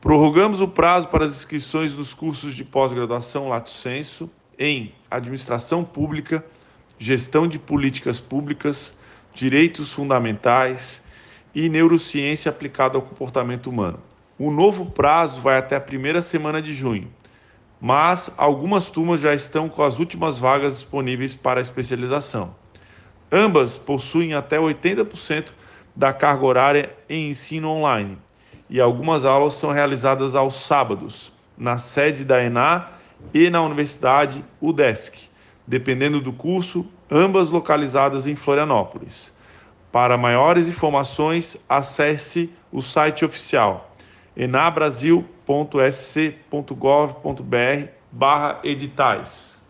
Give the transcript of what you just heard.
Prorrogamos o prazo para as inscrições dos cursos de pós-graduação Lato Sensu em Administração Pública, Gestão de Políticas Públicas, Direitos Fundamentais e Neurociência aplicada ao comportamento humano. O novo prazo vai até a primeira semana de junho, mas algumas turmas já estão com as últimas vagas disponíveis para a especialização. Ambas possuem até 80% da carga horária em ensino online e algumas aulas são realizadas aos sábados, na sede da ENA e na Universidade UDESC, dependendo do curso, ambas localizadas em Florianópolis. Para maiores informações, acesse o site oficial enabrasil.sc.gov.br/editais.